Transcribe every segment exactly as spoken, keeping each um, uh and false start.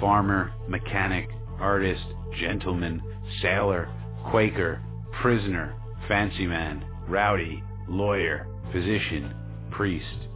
farmer, mechanic, artist, gentleman, sailor, Quaker, prisoner, fancy man, rowdy, lawyer, physician, priest.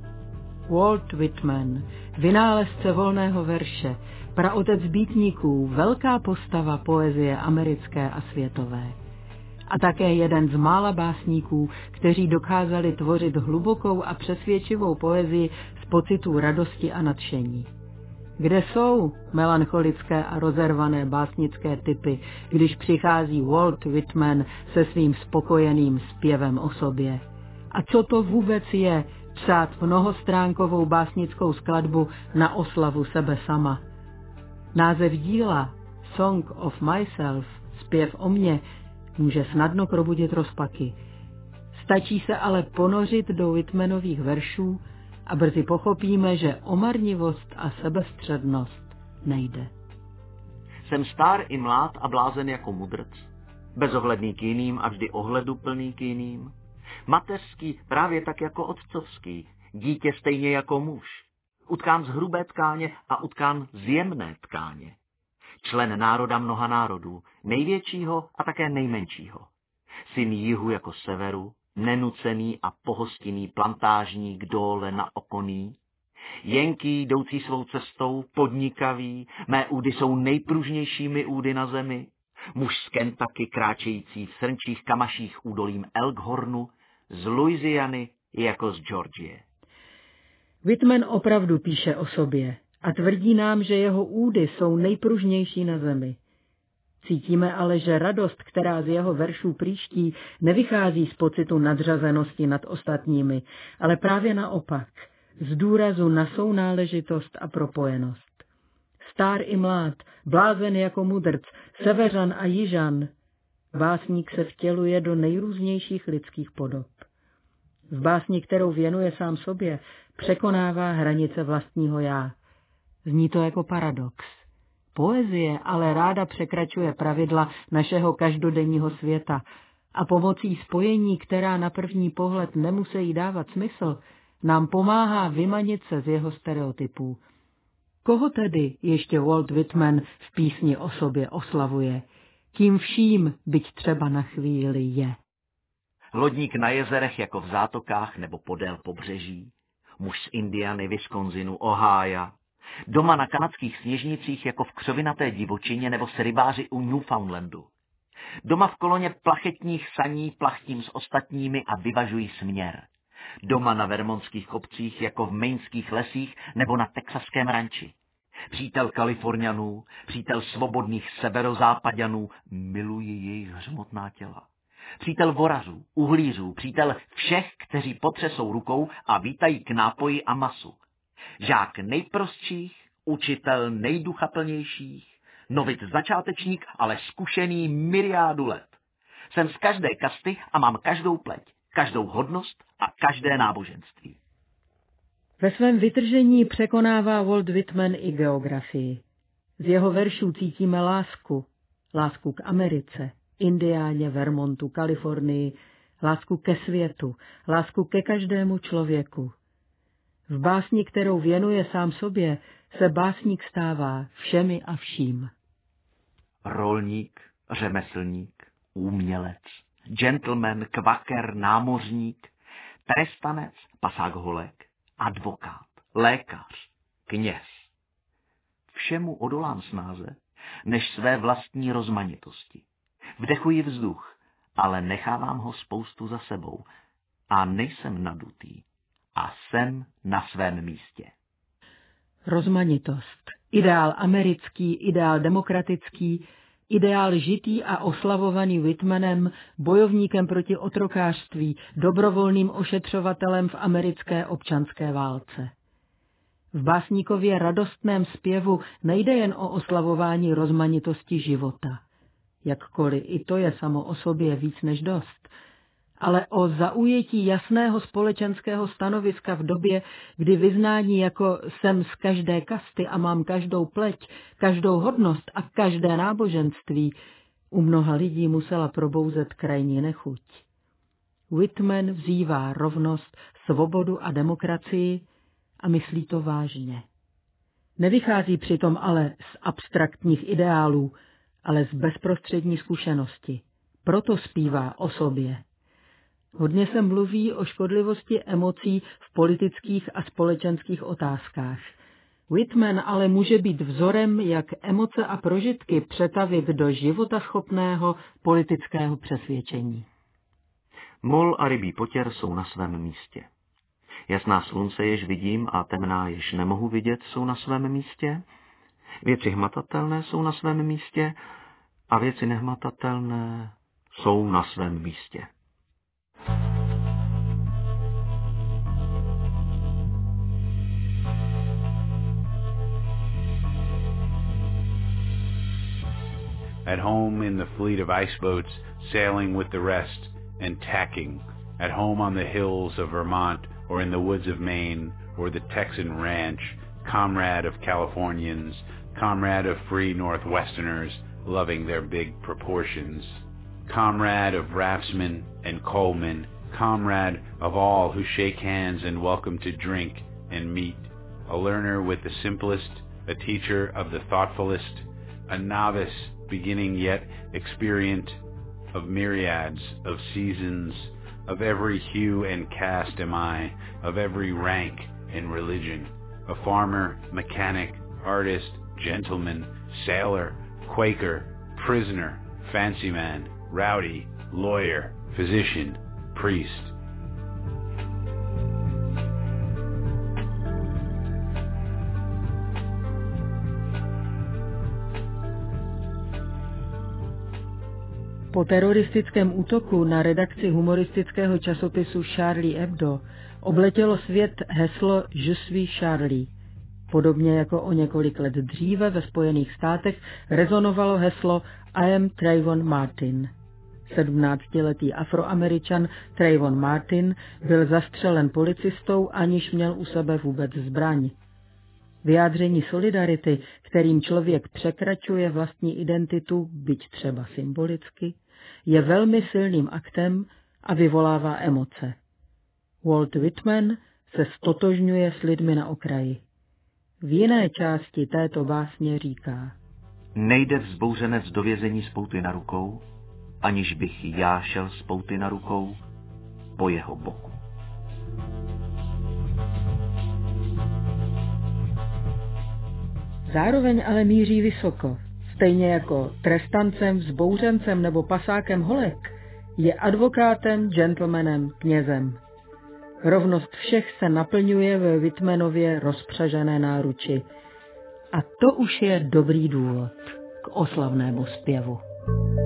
Walt Whitman, vynálezce volného verše, praotec beatniků, velká postava poezie americké a světové. A také jeden z mála básníků, kteří dokázali tvořit hlubokou a přesvědčivou poezii z pocitů radosti a nadšení. Kde jsou melancholické a rozervané básnické typy, když přichází Walt Whitman se svým spokojeným zpěvem o sobě? A co to vůbec je psát mnohostránkovou básnickou skladbu na oslavu sebe sama? Název díla Song of Myself, zpěv o mně, může snadno probudit rozpaky. Stačí se ale ponořit do Whitmanových veršů a brzy pochopíme, že o marnivost a sebestřednost nejde. Jsem star i mlád a blázen jako mudrc, bezohledný k jiným a vždy ohleduplný k jiným, mateřský právě tak jako otcovský, dítě stejně jako muž, utkán z hrubé tkáně a utkán z jemné tkáně. Člen národa mnoha národů, největšího a také nejmenšího. Syn jihu jako severu, nenucený a pohostinný plantážník dole na Okoní. Jenký jdoucí svou cestou, podnikavý, mé údy jsou nejpružnějšími údy na zemi. Muž z Kentucky kráčející v srnčích kamaších údolím Elkhornu, z Louisiany jako z Georgie. Whitman opravdu píše o sobě a tvrdí nám, že jeho údy jsou nejpružnější na zemi. Cítíme ale, že radost, která z jeho veršů příští, nevychází z pocitu nadřazenosti nad ostatními, ale právě naopak, z důrazu na sounáležitost a propojenost. Stár i mlád, blázen jako mudrc, seveřan a jižan, básník se vtěluje do nejrůznějších lidských podob. V básni, kterou věnuje sám sobě, překonává hranice vlastního já. Zní to jako paradox. Poezie ale ráda překračuje pravidla našeho každodenního světa a pomocí spojení, která na první pohled nemusí dávat smysl, nám pomáhá vymanit se z jeho stereotypů. Koho tedy ještě Walt Whitman v písni o sobě oslavuje? Tím vším, byť třeba na chvíli, je. Lodník na jezerech jako v zátokách nebo podél pobřeží, muž z Indiany, Wisconsinu, Ohája, doma na kanadských sněžnicích jako v křovinaté divočině nebo s rybáři u Newfoundlandu. Doma v koloně plachetních saní plachtím s ostatními a vyvažují směr. Doma na vermontských kopcích jako v mainských lesích nebo na texaském ranči. Přítel Kaliforňanů, přítel svobodných severozápaďanů, miluje jejich hřmotná těla. Přítel vorařů, uhlířů, přítel všech, kteří potřesou rukou a vítají k nápoji a masu. Žák nejprostších, učitel nejduchaplnějších, novic začátečník, ale zkušený myriádu let. Jsem z každé kasty a mám každou pleť, každou hodnost a každé náboženství. Ve svém vytržení překonává Walt Whitman i geografii. Z jeho veršů cítíme lásku, lásku k Americe, Indiáně, Vermontu, Kalifornii, lásku ke světu, lásku ke každému člověku. V básni, kterou věnuje sám sobě, se básník stává všemi a vším. Rolník, řemeslník, umělec, gentleman, kvaker, námořník, trestanec, pasák holek, advokát, lékař, kněz. Všemu odolám snáze, než své vlastní rozmanitosti. Vdechuji vzduch, ale nechávám ho spoustu za sebou a nejsem nadutý a jsem na svém místě. Rozmanitost. Ideál americký, ideál demokratický, ideál žitý a oslavovaný Whitmanem, bojovníkem proti otrokářství, dobrovolným ošetřovatelem v americké občanské válce. V básníkově radostném zpěvu nejde jen o oslavování rozmanitosti života, jakkoliv i to je samo o sobě víc než dost, ale o zaujetí jasného společenského stanoviska v době, kdy vyznání jako jsem z každé kasty a mám každou pleť, každou hodnost a každé náboženství u mnoha lidí musela probouzet krajní nechuť. Whitman vzývá rovnost, svobodu a demokracii a myslí to vážně. Nevychází přitom ale z abstraktních ideálů, ale z bezprostřední zkušenosti. Proto zpívá o sobě. Hodně se mluví o škodlivosti emocí v politických a společenských otázkách. Whitman ale může být vzorem, jak emoce a prožitky přetavit do životaschopného politického přesvědčení. Mol a rybí potěr jsou na svém místě. Jasná slunce, jež vidím, a temná, jež nemohu vidět, jsou na svém místě. Věci hmatatelné jsou na svém místě a věci nehmatatelné jsou na svém místě. At home in the fleet of iceboats, sailing with the rest and tacking. At home on the hills of Vermont or in the woods of Maine or the Texan ranch, comrade of Californians, comrade of free Northwesterners loving their big proportions, comrade of raftsmen and coalmen, comrade of all who shake hands and welcome to drink and meet, a learner with the simplest, a teacher of the thoughtfulest, a novice beginning yet experient, of myriads of seasons, of every hue and caste am I, of every rank and religion, a farmer, mechanic, artist, gentleman, sailor, Quaker, prisoner, fancy man, rowdy, lawyer, physician, priest. Po teroristickém útoku na redakci humoristického časopisu Charlie Hebdo obletělo svět heslo Je suis Charlie. Podobně jako o několik let dříve ve Spojených státech rezonovalo heslo I am Trayvon Martin. sedmnáctiletý Afroameričan Trayvon Martin byl zastřelen policistou, aniž měl u sebe vůbec zbraň. Vyjádření solidarity, kterým člověk překračuje vlastní identitu, byť třeba symbolicky, je velmi silným aktem a vyvolává emoce. Walt Whitman se stotožňuje s lidmi na okraji. V jiné části této básně říká: Nejde vzbouřenec do vězení s pouty na rukou, aniž bych já šel s pouty na rukou po jeho boku. Zároveň ale míří vysoko. Stejně jako trestancem, vzbouřencem nebo pasákem holek, je advokátem, gentlemanem, knězem. Rovnost všech se naplňuje ve Whitmanově rozpřažené náruči. A to už je dobrý důvod k oslavnému zpěvu.